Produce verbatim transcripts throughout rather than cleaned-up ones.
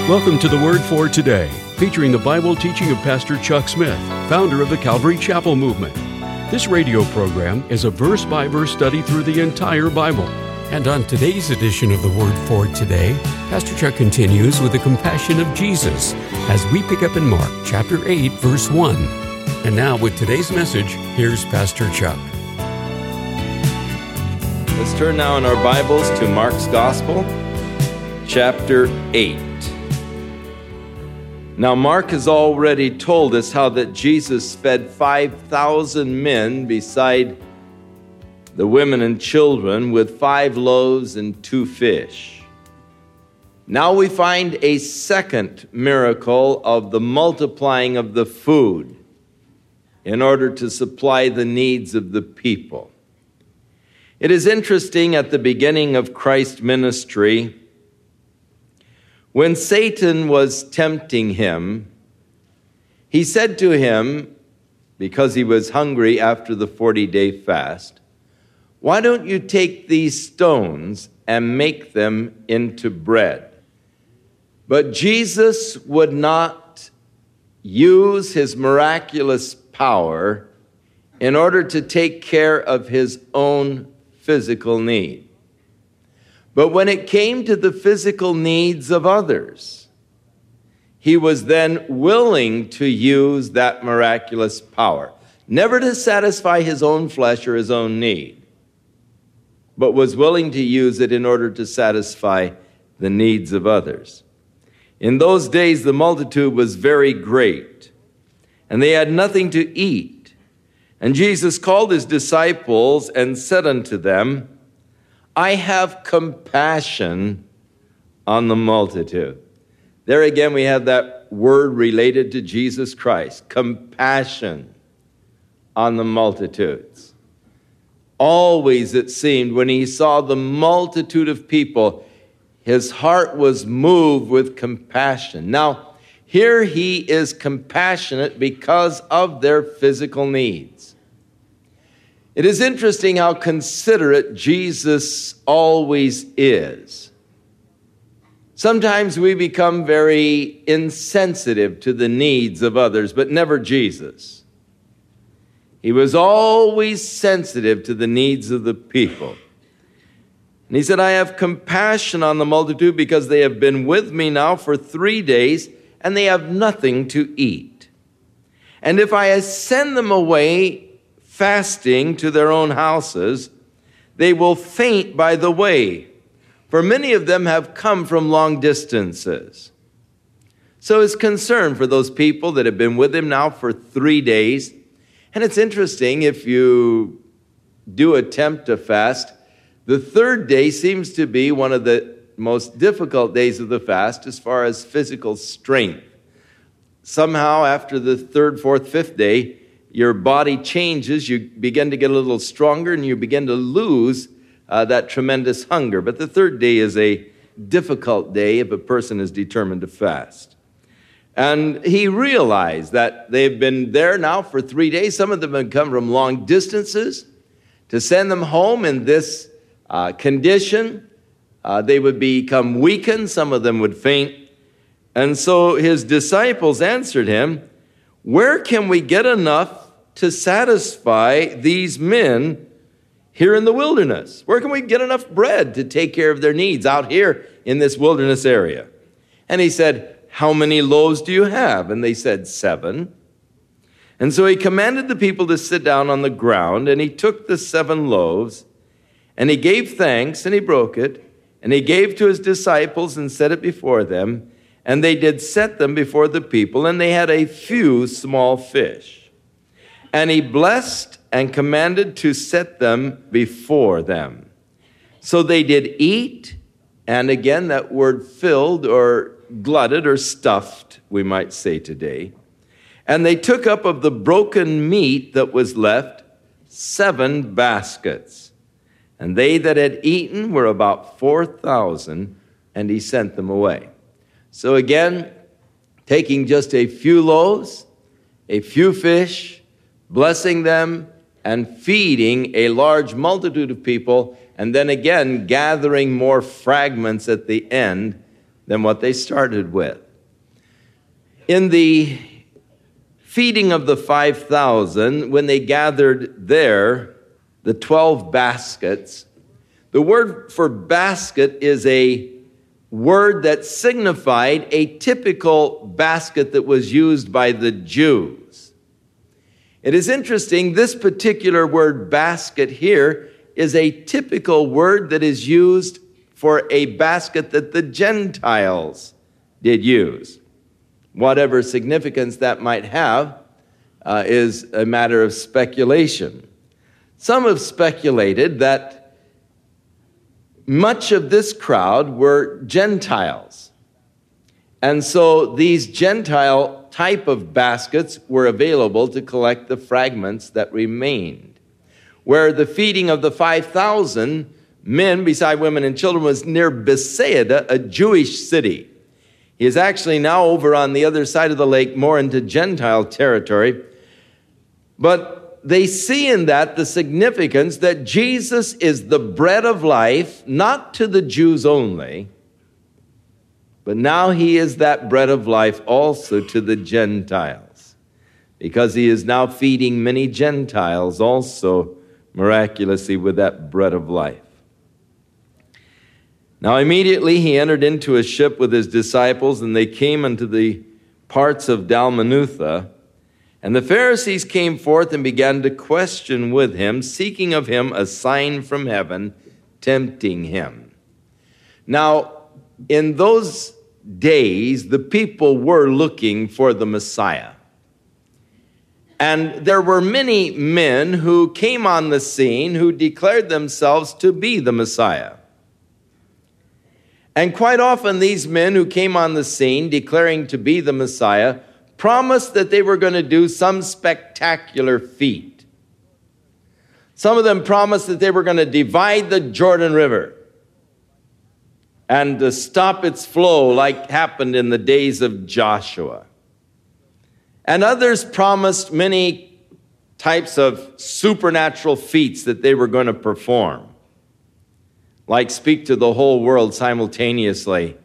Welcome to the Word for Today, featuring the Bible teaching of Pastor Chuck Smith, founder of the Calvary Chapel Movement. This radio program is a verse-by-verse study through the entire Bible. And on today's edition of the Word for Today, Pastor Chuck continues with the compassion of Jesus as we pick up in Mark chapter eight, verse one. And now with today's message, here's Pastor Chuck. Let's turn now in our Bibles to Mark's Gospel, chapter eight. Now, Mark has already told us how that Jesus fed five thousand men beside the women and children with five loaves and two fish. Now we find a second miracle of the multiplying of the food in order to supply the needs of the people. It is interesting at the beginning of Christ's ministry, when Satan was tempting him, he said to him, because he was hungry after the forty-day fast, "Why don't you take these stones and make them into bread?" But Jesus would not use his miraculous power in order to take care of his own physical need. But when it came to the physical needs of others, he was then willing to use that miraculous power, never to satisfy his own flesh or his own need, but was willing to use it in order to satisfy the needs of others. In those days, the multitude was very great, and they had nothing to eat. And Jesus called his disciples and said unto them, "I have compassion on the multitude." There again we have that word related to Jesus Christ, compassion on the multitudes. Always it seemed when he saw the multitude of people, his heart was moved with compassion. Now, here he is compassionate because of their physical needs. It is interesting how considerate Jesus always is. Sometimes we become very insensitive to the needs of others, but never Jesus. He was always sensitive to the needs of the people. And he said, "I have compassion on the multitude because they have been with me now for three days, and they have nothing to eat. And if I send them away fasting to their own houses, they will faint by the way, for many of them have come from long distances." So his concern for those people that have been with him now for three days. And it's interesting, if you do attempt to fast, the third day seems to be one of the most difficult days of the fast as far as physical strength. Somehow after the third, fourth, fifth day, your body changes, you begin to get a little stronger, and you begin to lose uh, that tremendous hunger. But the third day is a difficult day if a person is determined to fast. And he realized that they've been there now for three days. Some of them have come from long distances. To send them home in this uh, condition, uh, they would become weakened. Some of them would faint. And so his disciples answered him, "Where can we get enough to satisfy these men here in the wilderness? Where can we get enough bread to take care of their needs out here in this wilderness area?" And he said, "How many loaves do you have?" And they said, "Seven." And so he commanded the people to sit down on the ground, and he took the seven loaves, and he gave thanks, and he broke it, and he gave to his disciples and set it before them, and they did set them before the people, and they had a few small fish. And he blessed and commanded to set them before them. So they did eat, and again that word filled or glutted or stuffed, we might say today. And they took up of the broken meat that was left seven baskets. And they that had eaten were about four thousand, and he sent them away. So again, taking just a few loaves, a few fish, blessing them, and feeding a large multitude of people, and then again gathering more fragments at the end than what they started with. In the feeding of the five thousand, when they gathered there, the twelve baskets, the word for basket is a word that signified a typical basket that was used by the Jews. It is interesting, this particular word basket here is a typical word that is used for a basket that the Gentiles did use. Whatever significance that might have uh, is a matter of speculation. Some have speculated that much of this crowd were Gentiles. And so these Gentile type of baskets were available to collect the fragments that remained. Where the feeding of the five thousand men, beside women and children, was near Bethsaida, a Jewish city. He is actually now over on the other side of the lake, more into Gentile territory. But they see in that the significance that Jesus is the bread of life, not to the Jews only, but now he is that bread of life also to the Gentiles, because he is now feeding many Gentiles also miraculously with that bread of life. Now immediately he entered into a ship with his disciples, and they came unto the parts of Dalmanutha. And the Pharisees came forth and began to question with him, seeking of him a sign from heaven, tempting him. Now, in those days, the people were looking for the Messiah. And there were many men who came on the scene who declared themselves to be the Messiah. And quite often these men who came on the scene declaring to be the Messiah promised that they were going to do some spectacular feat. Some of them promised that they were going to divide the Jordan River and to stop its flow like happened in the days of Joshua. And others promised many types of supernatural feats that they were going to perform, like speak to the whole world simultaneously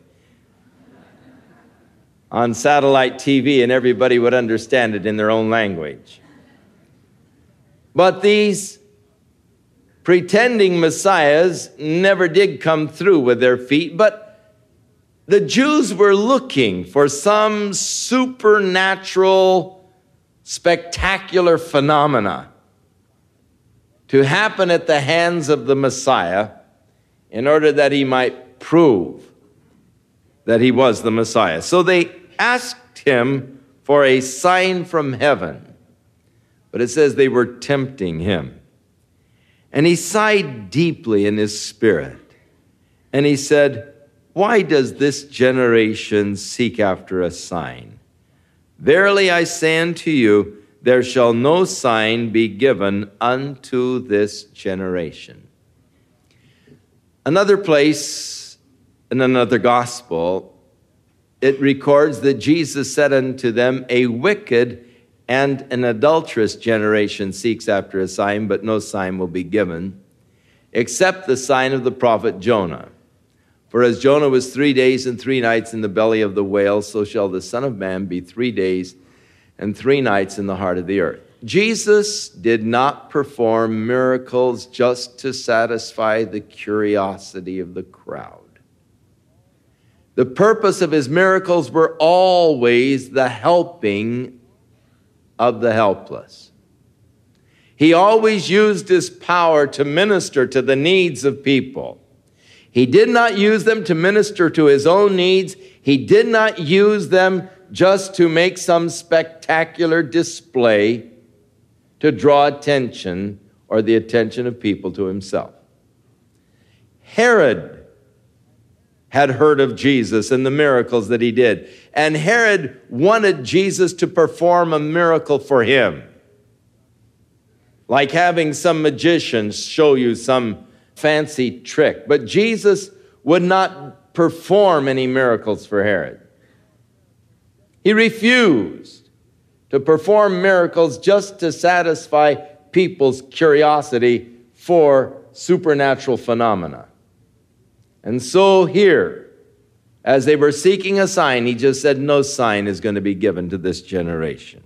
on satellite T V, and everybody would understand it in their own language. But these pretending messiahs never did come through with their feet, but the Jews were looking for some supernatural, spectacular phenomena to happen at the hands of the Messiah in order that he might prove that he was the Messiah. So they asked him for a sign from heaven, but it says they were tempting him. And he sighed deeply in his spirit, and he said, "Why does this generation seek after a sign? Verily I say unto you, there shall no sign be given unto this generation." Another place in another gospel, it records that Jesus said unto them, "A wicked and an adulterous generation seeks after a sign, but no sign will be given, except the sign of the prophet Jonah. For as Jonah was three days and three nights in the belly of the whale, so shall the Son of Man be three days and three nights in the heart of the earth." Jesus did not perform miracles just to satisfy the curiosity of the crowd. The purpose of his miracles were always the helping of the helpless. He always used his power to minister to the needs of people. He did not use them to minister to his own needs. He did not use them just to make some spectacular display to draw attention or the attention of people to himself. Herod had heard of Jesus and the miracles that he did, and Herod wanted Jesus to perform a miracle for him, like having some magicians show you some fancy trick. But Jesus would not perform any miracles for Herod. He refused to perform miracles just to satisfy people's curiosity for supernatural phenomena. And so here, As they were seeking a sign, he just said, no sign is going to be given to this generation.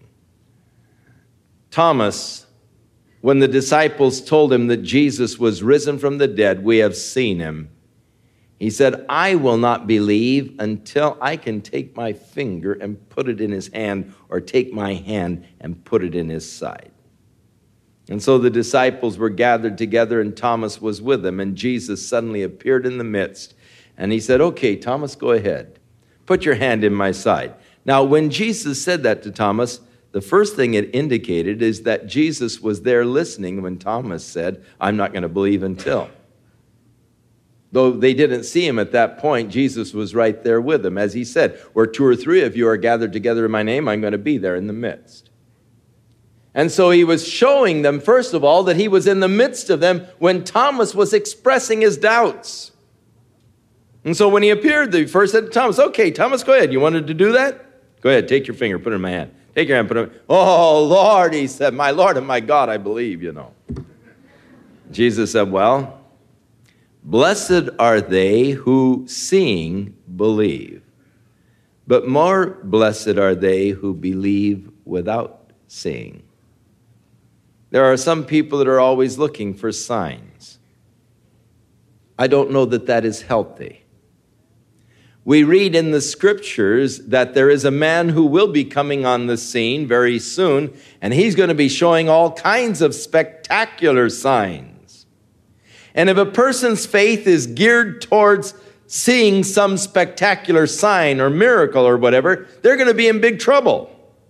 Thomas, when the disciples told him that Jesus was risen from the dead, we have seen him, he said, I will not believe until I can take my finger and put it in his hand, or take my hand and put it in his side. And so the disciples were gathered together, and Thomas was with them, and Jesus suddenly appeared in the midst, and he said, okay, Thomas, go ahead. Put your hand in my side. Now, when Jesus said that to Thomas, the first thing it indicated is that Jesus was there listening when Thomas said, I'm not going to believe until. Though they didn't see him at that point, Jesus was right there with them. As he said, where two or three of you are gathered together in my name, I'm going to be there in the midst. And so he was showing them, first of all, that he was in the midst of them when Thomas was expressing his doubts. And so when he appeared, he first said to Thomas, okay, Thomas, go ahead. You wanted to do that? Go ahead, take your finger, put it in my hand. Take your hand, put it in. Oh, Lord, he said, my Lord and my God, I believe, you know. Jesus said, well, blessed are they who, seeing, believe. But more blessed are they who believe without seeing. There are some people that are always looking for signs. I don't know that that is healthy. We read in the scriptures that there is a man who will be coming on the scene very soon, and he's going to be showing all kinds of spectacular signs. And if a person's faith is geared towards seeing some spectacular sign or miracle or whatever, they're going to be in big trouble.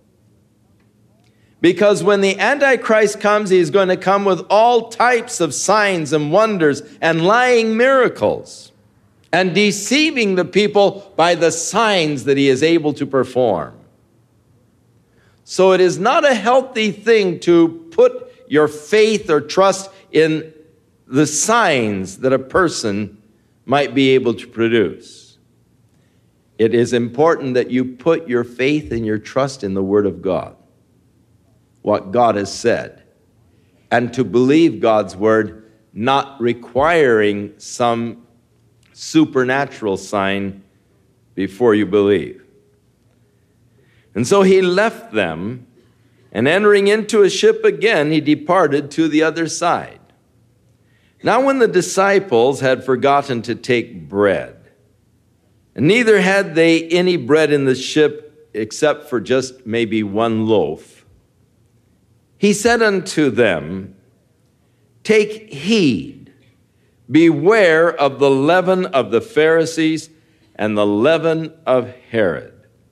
Because when the Antichrist comes, he's going to come with all types of signs and wonders and lying miracles, and deceiving the people by the signs that he is able to perform. So it is not a healthy thing to put your faith or trust in the signs that a person might be able to produce. It is important that you put your faith and your trust in the Word of God, what God has said, and to believe God's Word, not requiring some supernatural sign before you believe. And so he left them, and entering into a ship again, he departed to the other side. Now when the disciples had forgotten to take bread, and neither had they any bread in the ship except for just maybe one loaf, he said unto them, take heed, beware of the leaven of the Pharisees and the leaven of Herod.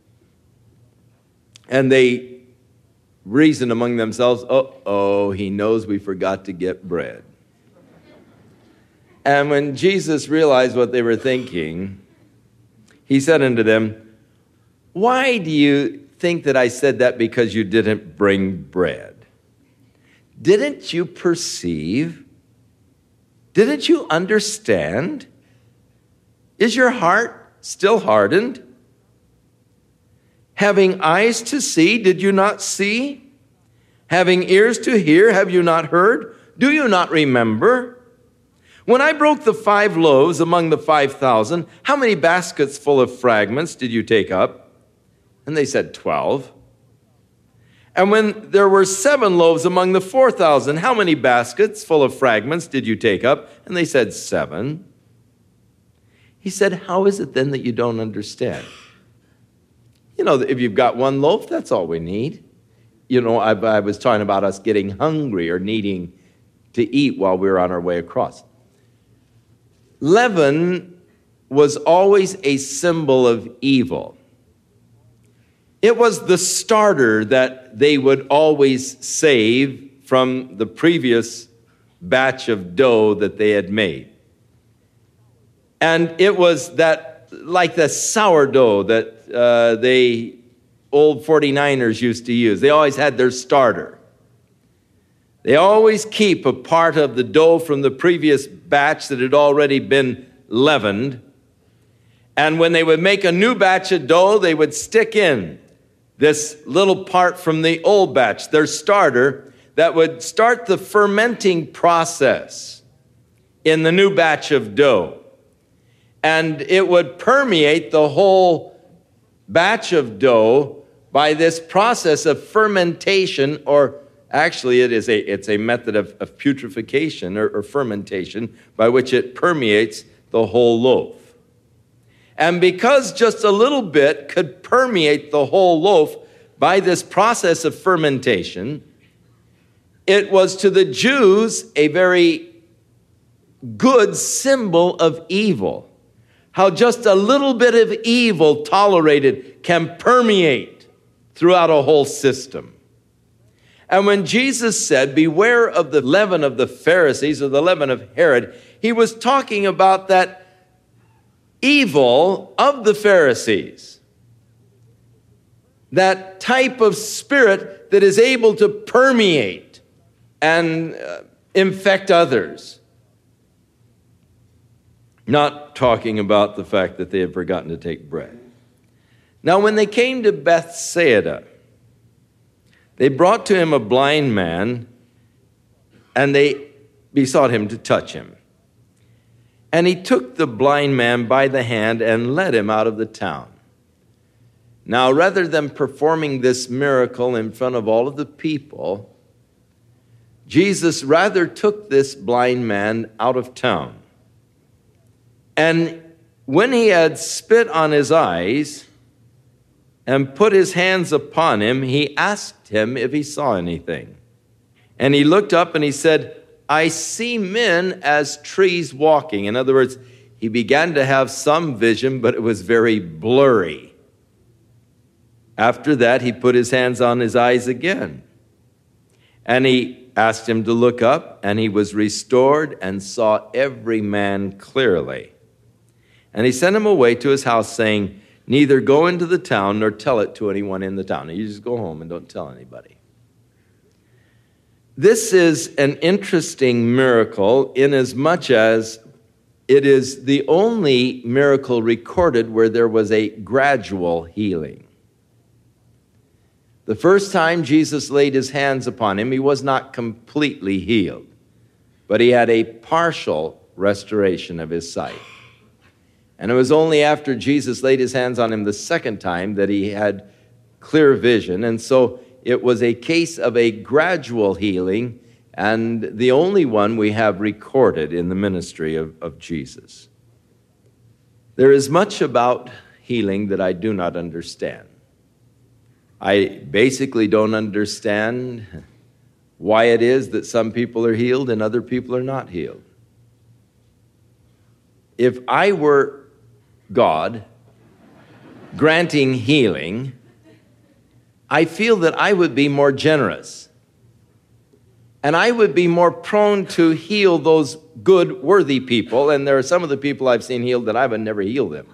And they reasoned among themselves, uh-oh, he knows we forgot to get bread. And when Jesus realized what they were thinking, he said unto them, why do you think that I said that because you didn't bring bread? Didn't you perceive? Didn't you understand? Is your heart still hardened? Having eyes to see, did you not see? Having ears to hear, have you not heard? Do you not remember? When I broke the five loaves among the five thousand, how many baskets full of fragments did you take up? And they said, twelve. And when there were seven loaves among the four thousand, how many baskets full of fragments did you take up? And they said, seven. He said, how is it then that you don't understand? You know, if you've got one loaf, that's all we need. You know, I, I was talking about us getting hungry or needing to eat while we were on our way across. Leaven was always a symbol of evil. It was the starter that they would always save from the previous batch of dough that they had made. And it was that, like the sourdough that uh, they old forty-niners used to use. They always had their starter. They always keep a part of the dough from the previous batch that had already been leavened. And when they would make a new batch of dough, they would stick in this little part from the old batch, their starter, that would start the fermenting process in the new batch of dough. and it would permeate the whole batch of dough by this process of fermentation, or actually it is a, it's a method of, of putrefaction or, or fermentation by which it permeates the whole loaf. And because just a little bit could permeate the whole loaf by this process of fermentation, it was to the Jews a very good symbol of evil. How just a little bit of evil tolerated can permeate throughout a whole system. And when Jesus said, beware of the leaven of the Pharisees or the leaven of Herod, he was talking about that evil of the Pharisees. That type of spirit that is able to permeate and uh, infect others. Not talking about the fact that they had forgotten to take bread. Now, when they came to Bethsaida, they brought to him a blind man, and they besought him to touch him. And he took the blind man by the hand and led him out of the town. Now, rather than performing this miracle in front of all of the people, Jesus rather took this blind man out of town. And when he had spit on his eyes and put his hands upon him, he asked him if he saw anything. And he looked up and he said, I see men as trees walking. In other words, he began to have some vision, but it was very blurry. After that, he put his hands on his eyes again. And he asked him to look up, and he was restored and saw every man clearly. And he sent him away to his house, saying, neither go into the town nor tell it to anyone in the town. You just go home and don't tell anybody. This is an interesting miracle inasmuch as it is the only miracle recorded where there was a gradual healing. The first time Jesus laid his hands upon him, he was not completely healed, but he had a partial restoration of his sight. And it was only after Jesus laid his hands on him the second time that he had clear vision. And so it was a case of a gradual healing, and the only one we have recorded in the ministry of, of Jesus. There is much about healing that I do not understand. I basically don't understand why it is that some people are healed and other people are not healed. If I were God granting healing, I feel that I would be more generous. And I would be more prone to heal those good, worthy people. And there are some of the people I've seen healed that I would never heal them.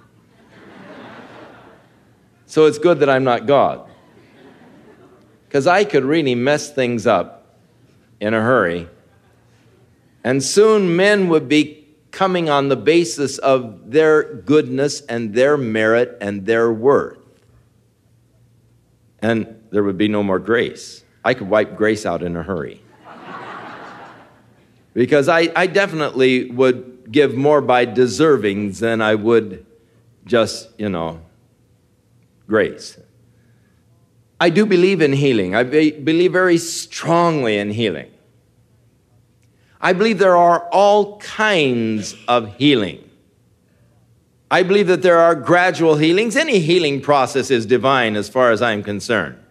So it's good that I'm not God. Because I could really mess things up in a hurry. And soon men would be coming on the basis of their goodness and their merit and their worth. And there would be no more grace. I could wipe grace out in a hurry. Because I, I definitely would give more by deservings than I would just, you know, grace. I do believe in healing. I be, believe very strongly in healing. I believe there are all kinds of healing. I believe that there are gradual healings. Any healing process is divine as far as I'm concerned.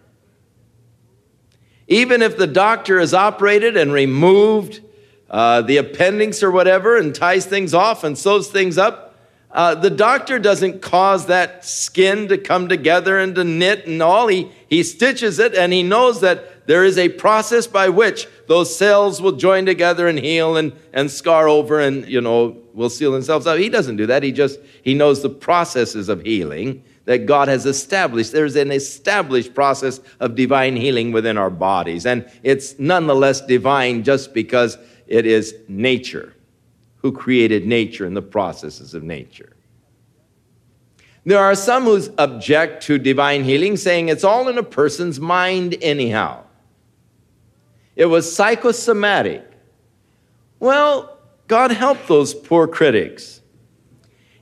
Even if the doctor has operated and removed uh, the appendix or whatever and ties things off and sews things up, uh, the doctor doesn't cause that skin to come together and to knit and all. He, he stitches it, and he knows that there is a process by which those cells will join together and heal and, and scar over and, you know, will seal themselves up. He doesn't do that. He just, he knows the processes of healing that God has established. There's an established process of divine healing within our bodies. And it's nonetheless divine just because it is nature. Who created nature and the processes of nature. There are some who object to divine healing, saying it's all in a person's mind anyhow. It was psychosomatic. Well, God help those poor critics.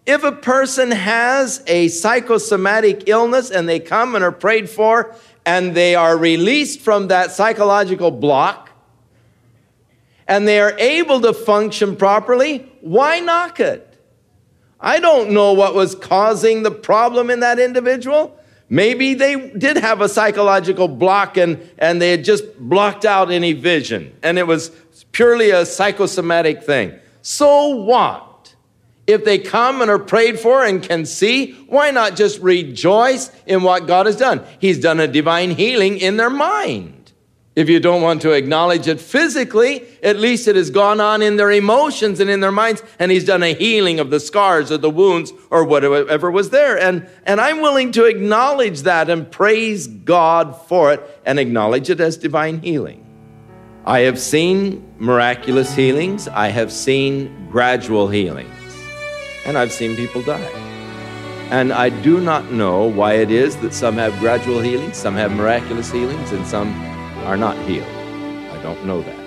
If a person has a psychosomatic illness and they come and are prayed for and they are released from that psychological block and they are able to function properly, why knock it? I don't know what was causing the problem in that individual. Maybe they did have a psychological block and, and they had just blocked out any vision, and it was purely a psychosomatic thing. So what? If they come and are prayed for and can see, why not just rejoice in what God has done? He's done a divine healing in their mind. If you don't want to acknowledge it physically, at least it has gone on in their emotions and in their minds, and he's done a healing of the scars or the wounds or whatever was there. And, and I'm willing to acknowledge that and praise God for it and acknowledge it as divine healing. I have seen miraculous healings. I have seen gradual healings. And I've seen people die. And I do not know why it is that some have gradual healings, some have miraculous healings, and some are not healed. I don't know that.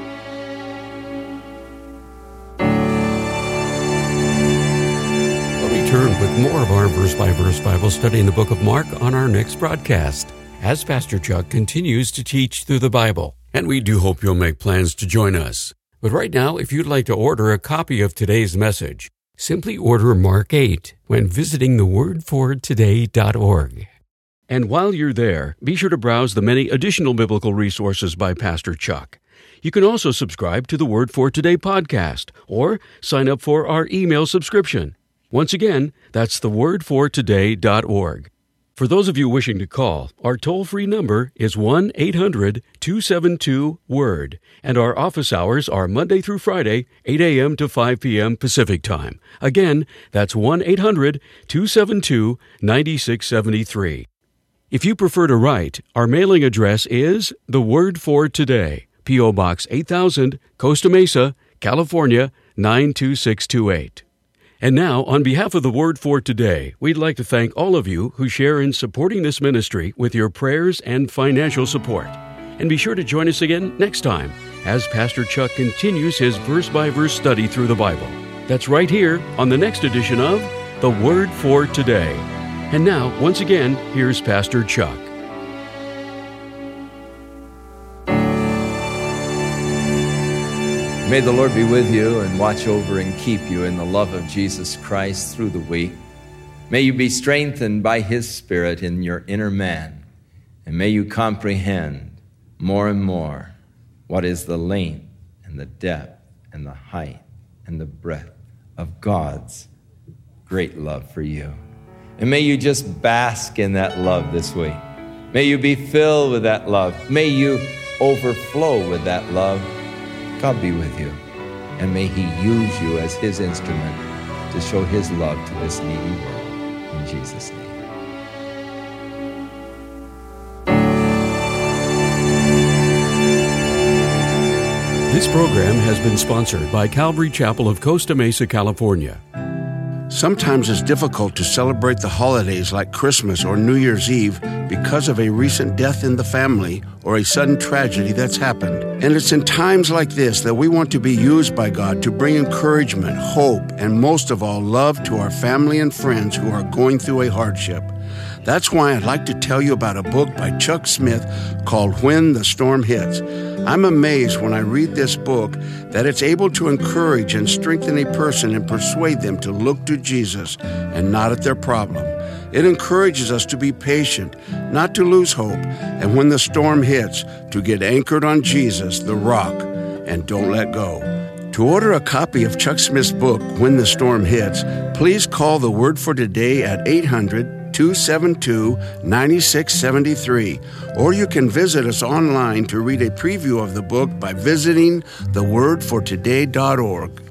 We'll return with more of our verse-by-verse Bible study in the book of Mark on our next broadcast, as Pastor Chuck continues to teach through the Bible. And we do hope you'll make plans to join us. But right now, if you'd like to order a copy of today's message, simply order Mark eight when visiting the word for today dot org. And while you're there, be sure to browse the many additional biblical resources by Pastor Chuck. You can also subscribe to the Word for Today podcast or sign up for our email subscription. Once again, that's the word for today dot org. For those of you wishing to call, our toll-free number is one eight hundred two seven two word, and our office hours are Monday through Friday, eight a.m. to five p.m. Pacific Time. Again, that's one eight hundred two seven two nine six seven three. If you prefer to write, our mailing address is The Word for Today, P O. Box eight thousand, Costa Mesa, California, nine two six two eight. And now, on behalf of The Word for Today, we'd like to thank all of you who share in supporting this ministry with your prayers and financial support. And be sure to join us again next time as Pastor Chuck continues his verse-by-verse study through the Bible. That's right here on the next edition of The Word for Today. And now, once again, here's Pastor Chuck. May the Lord be with you and watch over and keep you in the love of Jesus Christ through the week. May you be strengthened by His Spirit in your inner man. And may you comprehend more and more what is the length and the depth and the height and the breadth of God's great love for you. And may you just bask in that love this week. May you be filled with that love. May you overflow with that love. God be with you. And may He use you as His instrument to show His love to this needy world. In Jesus' name. This program has been sponsored by Calvary Chapel of Costa Mesa, California. Sometimes it's difficult to celebrate the holidays like Christmas or New Year's Eve because of a recent death in the family or a sudden tragedy that's happened. And it's in times like this that we want to be used by God to bring encouragement, hope, and most of all, love to our family and friends who are going through a hardship. That's why I'd like to tell you about a book by Chuck Smith called When the Storm Hits. I'm amazed when I read this book that it's able to encourage and strengthen a person and persuade them to look to Jesus and not at their problem. It encourages us to be patient, not to lose hope, and when the storm hits, to get anchored on Jesus, the rock, and don't let go. To order a copy of Chuck Smith's book, When the Storm Hits, please call the Word for Today at eight hundred two seven two nine six seven three, or you can visit us online to read a preview of the book by visiting the word for today dot org.